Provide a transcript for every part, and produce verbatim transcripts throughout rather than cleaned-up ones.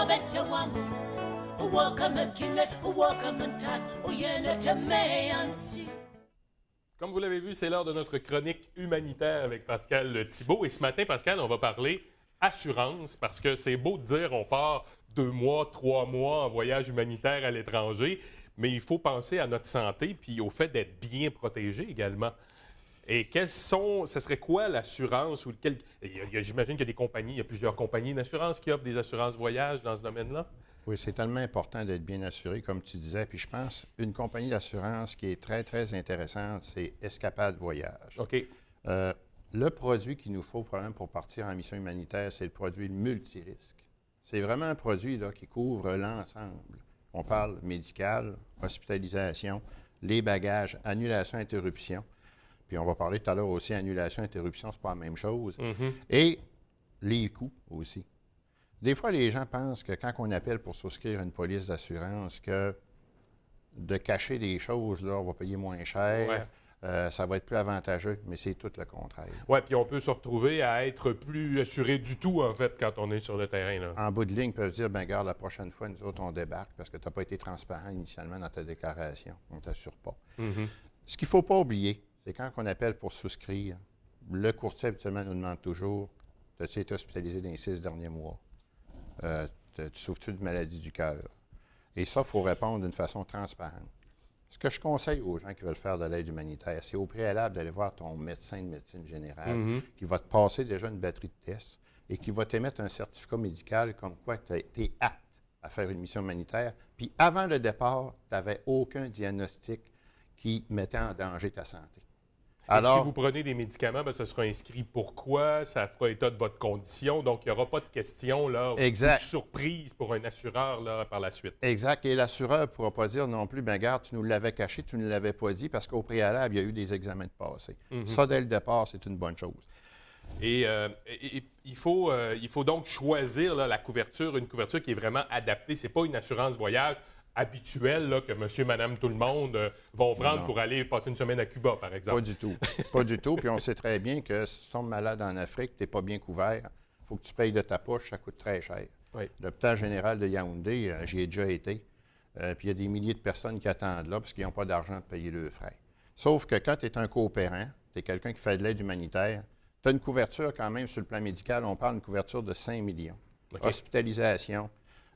Comme vous l'avez vu, c'est l'heure de notre chronique humanitaire avec Pascal Thibault. Et ce matin, Pascal, on va parler assurance parce que c'est beau de dire on part deux mois, trois mois en voyage humanitaire à l'étranger, mais il faut penser à notre santé puis au fait d'être bien protégé également. Et quelles sont, ce serait quoi l'assurance ou quel... J'imagine qu'il y a des compagnies, il y a plusieurs compagnies d'assurance qui offrent des assurances voyage dans ce domaine-là? Oui, c'est tellement important d'être bien assuré, comme tu disais. Puis je pense une compagnie d'assurance qui est très, très intéressante, c'est Escapade Voyage. OK. Euh, le produit qu'il nous faut probablement pour partir en mission humanitaire, c'est le produit multirisque. C'est vraiment un produit là, qui couvre l'ensemble. On parle médical, hospitalisation, les bagages, annulation, interruption. Puis on va parler tout à l'heure aussi, annulation, interruption, c'est pas la même chose. Mm-hmm. Et les coûts aussi. Des fois, les gens pensent que quand on appelle pour souscrire une police d'assurance, que de cacher des choses, là, on va payer moins cher, ouais. euh, ça va être plus avantageux, mais c'est tout le contraire. Oui, puis on peut se retrouver à être plus assuré du tout, en fait, quand on est sur le terrain. Là. En bout de ligne, ils peuvent dire, bien, regarde, la prochaine fois, nous autres, on débarque parce que tu n'as pas été transparent initialement dans ta déclaration. On ne t'assure pas. Mm-hmm. Ce qu'il ne faut pas oublier, c'est quand on appelle pour souscrire, le courtier habituellement nous demande toujours, as-tu été hospitalisé dans les six derniers mois? Euh, tu souffres-tu de maladie du cœur? Et ça, il faut répondre d'une façon transparente. Ce que je conseille aux gens qui veulent faire de l'aide humanitaire, c'est au préalable d'aller voir ton médecin de médecine générale mm-hmm. qui va te passer déjà une batterie de tests et qui va t'émettre un certificat médical comme quoi tu es apte à faire une mission humanitaire. Puis avant le départ, tu n'avais aucun diagnostic qui mettait en danger ta santé. Alors, si vous prenez des médicaments, bien, ça sera inscrit pourquoi, ça fera état de votre condition, donc il n'y aura pas de questions, là, exact. ou de surprise pour un assureur là, par la suite. Exact. Et l'assureur ne pourra pas dire non plus, bien, garde, tu nous l'avais caché, tu ne l'avais pas dit, parce qu'au préalable, il y a eu des examens de passé. Mm-hmm. Ça, dès le départ, c'est une bonne chose. Et, euh, et, et il, faut, euh, il faut donc choisir là, la couverture, une couverture qui est vraiment adaptée. Ce n'est pas une assurance voyage habituelle là, que monsieur, madame, tout le monde euh, vont prendre non. pour aller passer une semaine à Cuba, par exemple. Pas du tout. Pas du tout. Puis on sait très bien que si tu tombes malade en Afrique, tu n'es pas bien couvert, il faut que tu payes de ta poche, ça coûte très cher. Oui. L'hôpital général de Yaoundé, euh, j'y ai déjà été, euh, puis il y a des milliers de personnes qui attendent là parce qu'ils n'ont pas d'argent de payer leurs frais. Sauf que quand tu es un coopérant, tu es quelqu'un qui fait de l'aide humanitaire, tu as une couverture quand même sur le plan médical, on parle d'une couverture de cinq millions. Okay. Hospitalisation.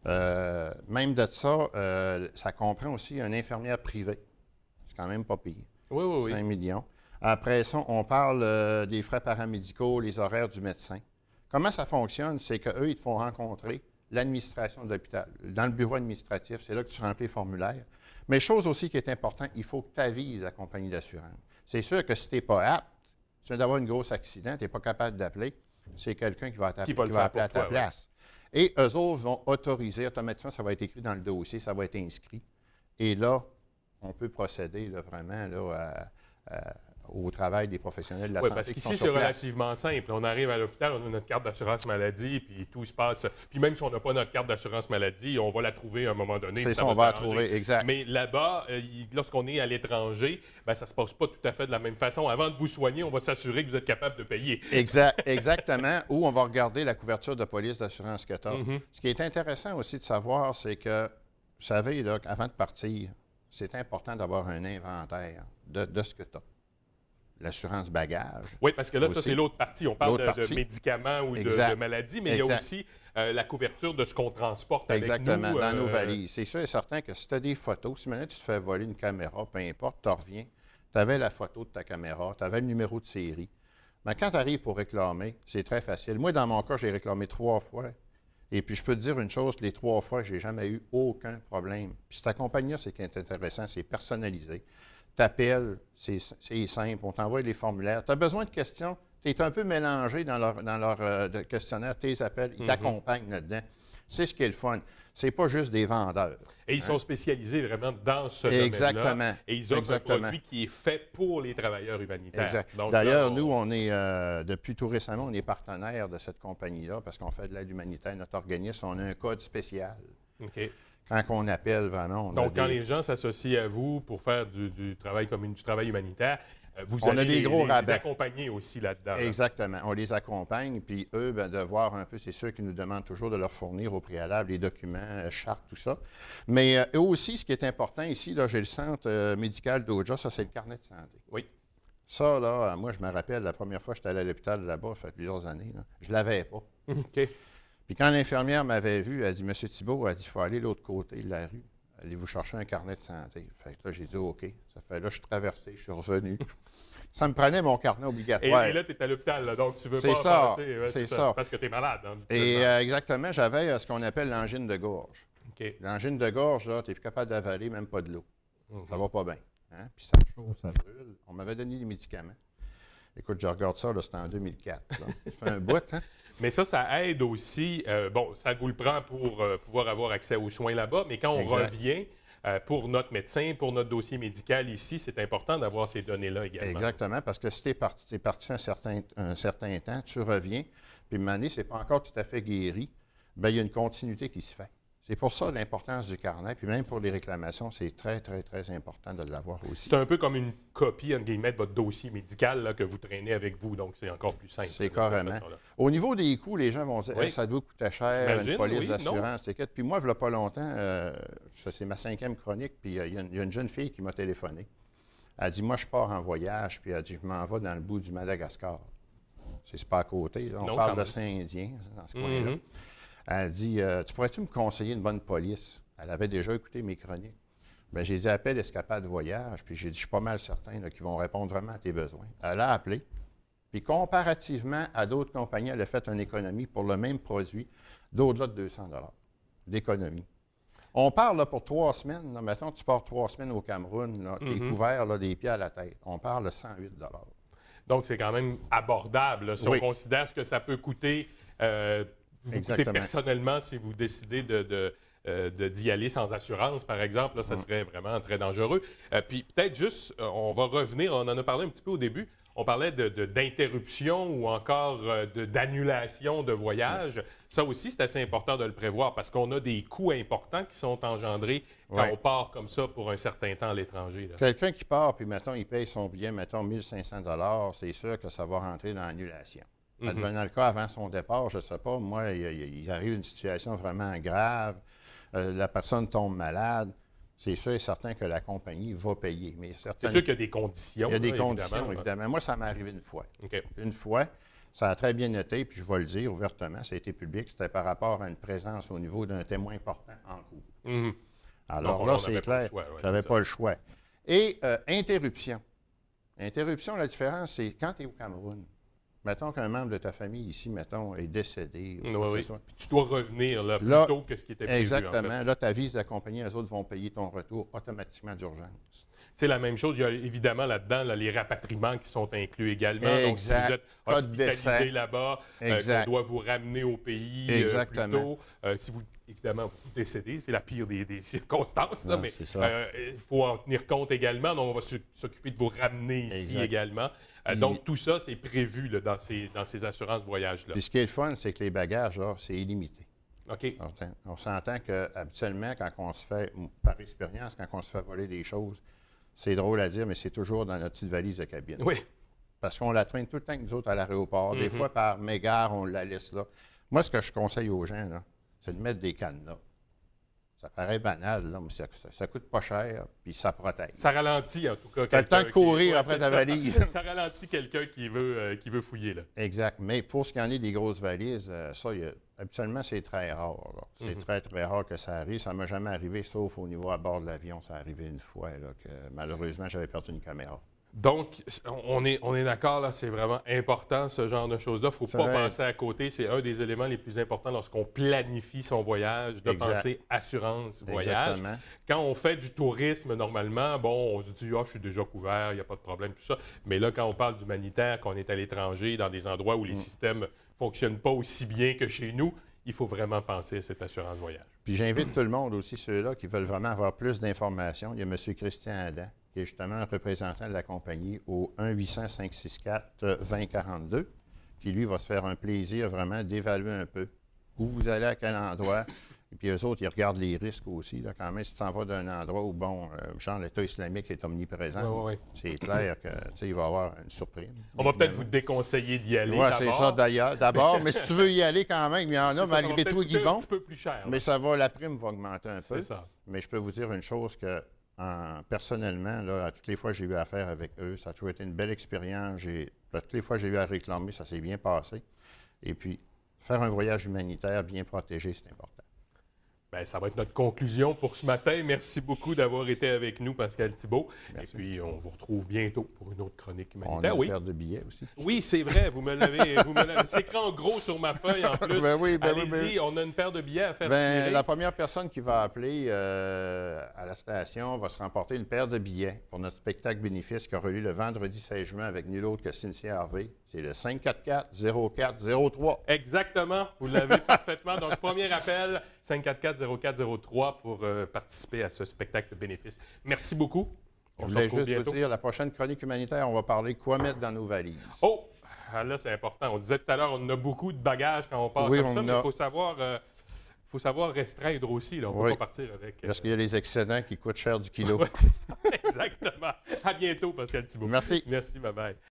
Euh, même de ça, euh, ça comprend aussi une infirmière privée. C'est quand même pas pire. Oui, oui, oui. cinq millions. Après ça, on parle euh, des frais paramédicaux, les horaires du médecin. Comment ça fonctionne? C'est qu'eux, ils te font rencontrer l'administration de l'hôpital. Dans le bureau administratif, c'est là que tu remplis les formulaires. Mais chose aussi qui est importante, il faut que tu avises la compagnie d'assurance. C'est sûr que si tu n'es pas apte, tu viens d'avoir un gros accident, tu n'es pas capable d'appeler, c'est quelqu'un qui va, qui va, qui va appeler à ta toi, place. Ouais. Et eux autres vont autoriser, automatiquement, ça va être écrit dans le dossier, ça va être inscrit. Et là, on peut procéder là, vraiment là, à, à, au travail des professionnels de la oui, santé. Parce qu'ici, c'est relativement simple. On arrive à l'hôpital, on a notre carte d'assurance maladie, puis tout se passe. Puis même si on n'a pas notre carte d'assurance maladie, on va la trouver à un moment donné. C'est ça, ça on va, va la trouver, exact. Mais là-bas, euh, lorsqu'on est à l'étranger, bien, ça ne se passe pas tout à fait de la même façon. Avant de vous soigner, on va s'assurer que vous êtes capable de payer. Exact, exactement. Ou on va regarder la couverture de police d'assurance que tu as. Mm-hmm. Ce qui est intéressant aussi de savoir, c'est que, vous savez, là, avant de partir, c'est important d'avoir un inventaire de, de ce que tu as. L'assurance bagage. Oui, parce que là, aussi. Ça, c'est l'autre partie. On parle de, partie. de médicaments ou de, de maladies, mais exact. Il y a aussi euh, la couverture de ce qu'on transporte Exactement, avec nous. dans euh... nos valises. C'est sûr et certain que si tu as des photos, si maintenant tu te fais voler une caméra, peu importe, tu reviens, tu avais la photo de ta caméra, tu avais le numéro de série. Mais quand tu arrives pour réclamer, c'est très facile. Moi, dans mon cas, j'ai réclamé trois fois. Et puis, je peux te dire une chose, les trois fois, je n'ai jamais eu aucun problème. Puis cette compagnie-là, c'est qui est intéressant, c'est personnalisé. Tu appelles, c'est simple, on t'envoie les formulaires. Tu as besoin de questions, tu es un peu mélangé dans leur, dans leur euh, questionnaire, tes appels, ils mm-hmm. t'accompagnent là-dedans. C'est ce qui est le fun. C'est pas juste des vendeurs. Et ils hein? sont spécialisés vraiment dans ce Exactement. domaine-là. Et ils offrent Exactement. un produit qui est fait pour les travailleurs humanitaires. D'ailleurs, on... nous, on est, euh, depuis tout récemment, on est partenaire de cette compagnie-là parce qu'on fait de l'aide humanitaire. Notre organisme, on a un code spécial. OK. Quand on appelle vraiment... On Donc, a quand des... les gens s'associent à vous pour faire du, du, travail, comme, du travail humanitaire, euh, vous On allez a des les, gros les rabais. accompagner aussi là-dedans. là. Exactement. On les accompagne, puis eux, ben, de voir un peu, c'est sûr qu'ils nous demandent toujours de leur fournir au préalable les documents, euh, chartes, tout ça. Mais euh, eux aussi, ce qui est important ici, là, j'ai le centre euh, médical d'O J A, ça, c'est le carnet de santé. Oui. Ça, là, moi, je me rappelle, la première fois que j'étais allé à l'hôpital là-bas, ça fait plusieurs années, là, je ne l'avais pas. OK. Puis quand l'infirmière m'avait vu, elle dit, Monsieur Thibault, elle dit, il faut aller de l'autre côté de la rue. Allez-vous chercher un carnet de santé. Fait que là, j'ai dit, OK. Ça fait là, je suis traversé, je suis revenu. Ça me prenait mon carnet Et, obligatoire. et là, tu es à l'hôpital, là, donc tu veux C'est pas ça, passer. Ouais, c'est ça. ça. C'est parce que tu es malade. Hein, Et euh, exactement, j'avais euh, ce qu'on appelle l'angine de gorge. OK. L'angine de gorge, là, tu n'es plus capable d'avaler même pas de l'eau. Mm-hmm. Ça va pas bien. Hein? Puis ça chauffe, ça brûle. On m'avait donné des médicaments. Écoute, je regarde ça, là, c'était en deux mille quatre. Là. Ça fait un bout, hein? Mais ça, ça aide aussi. Euh, bon, ça vous le prend pour euh, pouvoir avoir accès aux soins là-bas, mais quand on Exact. revient euh, pour notre médecin, pour notre dossier médical ici, c'est important d'avoir ces données-là également. Exactement, parce que si tu es parti, t'es parti un certain, un certain temps, tu reviens, puis une année, ce n'est pas encore tout à fait guéri, bien, il y a une continuité qui se fait. C'est pour ça l'importance du carnet, puis même pour les réclamations, c'est très, très, très important de l'avoir aussi. C'est un peu comme une copie, entre guillemets, de votre dossier médical là, que vous traînez avec vous, donc c'est encore plus simple. C'est de carrément. cette façon-là. Au niveau des coûts, les gens vont dire Oui. hey, ça doit coûter cher, J'imagine, une police oui, d'assurance, t'inquiète. Puis moi, il n'y a pas longtemps, euh, ça, c'est ma cinquième chronique, puis euh, il y, a une- il y a une jeune fille qui m'a téléphoné. Elle dit, moi, je pars en voyage, puis elle dit, je m'en vais dans le bout du Madagascar. C'est c'est pas à côté, là. On Non, parle quand de même. Saint-Indien, dans ce coin-là. Mhm. Elle dit, euh, tu pourrais-tu me conseiller une bonne police? Elle avait déjà écouté mes chroniques. Bien, j'ai dit, appelle Escapade Voyage, puis j'ai dit, je suis pas mal certain là, qu'ils vont répondre vraiment à tes besoins. Elle a appelé, puis comparativement à d'autres compagnies, elle a fait une économie pour le même produit d'au-delà de deux cents dollars d'économie. On parle là, pour trois semaines, là, mettons tu pars trois semaines au Cameroun, là, tu es Mhm. couvert là, des pieds à la tête. On parle de cent huit dollars. Donc, c'est quand même abordable. là, si Oui. on considère ce que ça peut coûter, euh, vous coûter Exactement. personnellement si vous décidez de, de, euh, de- d'y aller sans assurance, par exemple, là, ça Mm. serait vraiment très dangereux. Euh, puis peut-être juste, euh, on va revenir, on en a parlé un petit peu au début, on parlait de, de- d'interruption ou encore euh, de, d'annulation de voyage. Ça aussi, c'est assez important de le prévoir parce qu'on a des coûts importants qui sont engendrés quand Ouais. on part comme ça pour un certain temps à l'étranger. là. Quelqu'un qui part, puis mettons, il paye son billet, mettons, mille cinq cents dollars, c'est sûr que ça va rentrer dans l'annulation. Mhm. Advenant le cas, avant son départ, je ne sais pas, moi, il, il- il arrive une situation vraiment grave, euh, la personne tombe malade, c'est sûr et certain que la compagnie va payer. Mais C'est certaines- sûr qu'il y a des conditions. il y a des là, conditions, évidemment. évidemment. Moi, ça m'est arrivé une fois. OK. Une fois, ça a très bien été, puis je vais le dire ouvertement, ça a été public, c'était par rapport à une présence au niveau d'un témoin important en cours. Mhm. Alors Donc, là, on c'est n'avait pas le clair, choix, ouais, je n'avais c'est pas le choix. Et euh, interruption. Interruption, la différence, c'est quand tu es au Cameroun. Mettons qu'un membre de ta famille ici, mettons, est décédé. ou Oui, quoi que oui. ce soit. Puis tu dois revenir là, plus Là, tôt que ce qui était prévu. Exactement. en fait. Là, tu avises la compagnie, les autres vont payer ton retour automatiquement d'urgence. C'est la même chose. Il y a évidemment là-dedans là, les rapatriements qui sont inclus également. Donc, si Exact. vous êtes Cas de hospitalisé décès. là-bas, euh, Exact. qu'on doit vous ramener au pays euh, plus Exactement. tôt. Euh, si vous, évidemment, vous décédez, c'est la pire des, des circonstances, là, Non, mais c'est ça. euh, il faut en tenir compte également. Donc, on va s'u- s'occuper de vous ramener ici Exact. également. Euh, Puis- donc, tout ça, c'est prévu là, dans, ces, dans ces assurances voyage-là. Puis ce qui est le fun, c'est que les bagages, là, c'est illimité. OK. On, on s'entend qu'habituellement, quand on se fait, par expérience, quand on se fait voler des choses, c'est drôle à dire, mais c'est toujours dans notre petite valise de cabine. Oui. Parce qu'on la traîne tout le temps avec nous autres à l'aéroport. Des Mhm. fois, par mégarde, on la laisse là. Moi, ce que je conseille aux gens, là, c'est de mettre des cadenas. Ça paraît banal, là, mais ça, ça, ça coûte pas cher, puis ça protège. Ça ralentit, en tout cas. T'as le temps de quelqu'un courir qui- ouais, après c'est ta ça. valise. Ça ralentit quelqu'un qui veut, euh, qui veut fouiller, là. Exact. Mais pour ce qui en est des grosses valises, euh, ça, il y a- habituellement, c'est très rare. là. C'est Mhm. très, très rare que ça arrive. Ça ne m'a jamais arrivé, sauf au niveau à bord de l'avion. Ça arrivé une fois, là, que malheureusement, j'avais perdu une caméra. Donc, on est, on est d'accord, là, c'est vraiment important, ce genre de choses-là. Il ne faut C'est pas vrai. passer à côté. C'est un des éléments les plus importants lorsqu'on planifie son voyage, de Exact. penser assurance voyage. Exactement. Quand on fait du tourisme, normalement, bon, on se dit, ah, je suis déjà couvert, il n'y a pas de problème, tout ça. Mais là, quand on parle d'humanitaire, qu'on est à l'étranger, dans des endroits où les Mm. systèmes ne fonctionnent pas aussi bien que chez nous, il faut vraiment penser à cette assurance voyage. Puis j'invite tout le monde, aussi ceux-là qui veulent vraiment avoir plus d'informations. Il y a M. Christian Adam, qui est justement un représentant de la compagnie au un huit cents, cinq cent soixante-quatre, vingt quarante-deux, qui lui va se faire un plaisir vraiment d'évaluer un peu où vous allez, à quel endroit, Et puis eux autres, ils regardent les risques aussi. Là, quand même, si tu t'en vas d'un endroit où, bon, euh, genre l'État islamique est omniprésent, Ouais, ouais, ouais. c'est clair que, tu sais, il va y avoir une surprise. On va peut-être vous déconseiller d'y aller. Oui, c'est ça d'ailleurs. D'abord, mais si tu veux y aller quand même, il y en a C'est ça, malgré ça va tout qui coûter vont. un petit peu plus cher. Mais ça va, la prime va augmenter un peu. C'est ça. Mais je peux vous dire une chose que, en- personnellement, là, à toutes les fois que j'ai eu affaire avec eux, ça a toujours été une belle expérience. J'ai, à toutes les fois que j'ai eu à réclamer, ça s'est bien passé. Et puis, faire un voyage humanitaire bien protégé, c'est important. Bien, ça va être notre conclusion pour ce matin. Merci beaucoup d'avoir été avec nous, Pascal Thibault. Merci. Et puis, on vous retrouve bientôt pour une autre chronique On a humanitaire. une Oui, paire de billets aussi. oui c'est vrai. Vous me l'avez. vous me l'avez- C'est écrit en gros sur ma feuille en plus. Ben oui, ben oui, Allez-y, ben oui. on a une paire de billets à faire Ben, tirer. la première personne qui va appeler euh, à la station va se remporter une paire de billets pour notre spectacle bénéfice qui aura lieu le vendredi seize juin avec nul autre que Cynthia Harvey. C'est le cinq quatre quatre, zéro quatre zéro trois. Exactement, vous l'avez parfaitement. Donc, premier appel, cinq quatre quatre, zéro quatre zéro trois pour euh, participer à ce spectacle de bénéfice. Merci beaucoup. Je On se voulais retrouve juste bientôt. vous dire, la prochaine chronique humanitaire, on va parler quoi mettre dans nos valises. Oh, ah, là, c'est important. On disait tout à l'heure, on a beaucoup de bagages quand on part Oui, comme on ça, en mais a. il faut savoir, euh, faut savoir restreindre aussi. Là. On ne Oui. peut pas partir avec... euh, Parce qu'il y a les excédents qui coûtent cher du kilo. ouais, c'est ça. Exactement. À bientôt, Pascal Thibault. Merci. Merci, bye-bye.